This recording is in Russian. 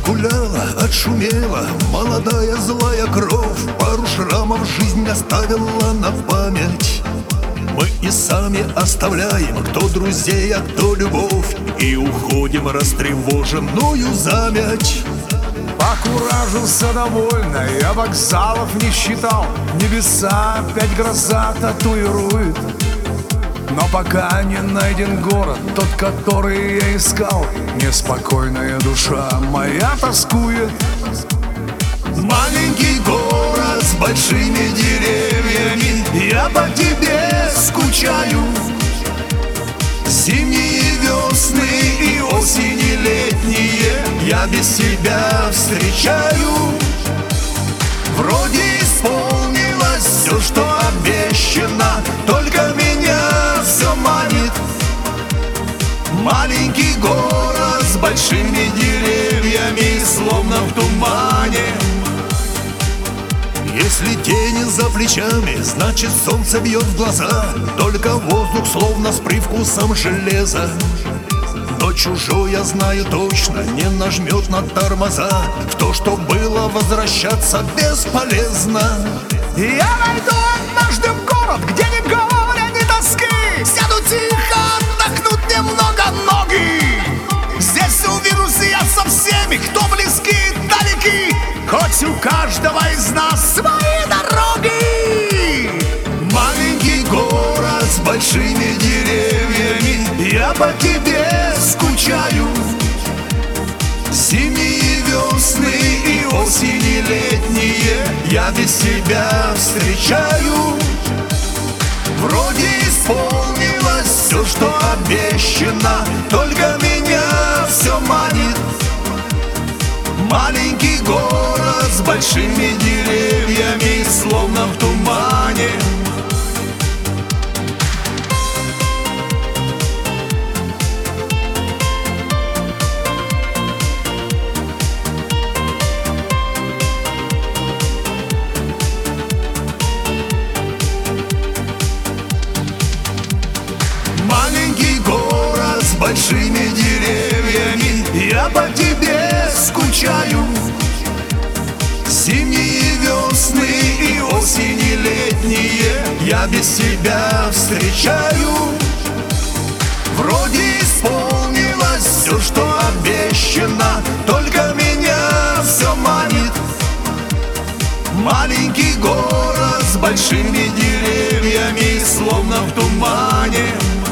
Отгуляла, отшумела молодая злая кровь, пару шрамов жизнь оставила на память. Мы и сами оставляем, кто друзей, а кто любовь, и уходим растревоженную замять. Покуражился довольно, я вокзалов не считал. Небеса опять гроза татуирует. Но пока не найден город, тот, который я искал, неспокойная душа моя тоскует. Маленький город с большими деревьями, я по тебе скучаю. Зимние, весны и осени летние я без тебя встречаю. Вроде исполнилось все, что обещано, только меня все манит. Маленький город с большими деревьями, словно в тумане. Если тени за плечами, значит солнце бьет в глаза, только воздух словно с привкусом железа. Но чужой, я знаю точно, не нажмет на тормоза. В то, что было, возвращаться бесполезно. Я найду однажды в город, где ни горя, ни тоски. Сяду тихо, отдохнуть немного ноги. Здесь увижусь я со всеми, кто близки и далеки, хоть у каждого из нас свои дороги. Маленький город с большими деревьями, я по тебе скучаю. Зимние, весны и осени летние я без тебя встречаю. Вроде исполнилось все, что обещано, только меня все манит. Маленький город с большими деревьями, словно в тумане. Маленький город с большими деревьями, я по тебе скучаю. Зимние, весны и осени летние я без тебя встречаю. Вроде исполнилось все, что обещано, только меня все манит. Маленький город с большими деревьями, словно в тумане.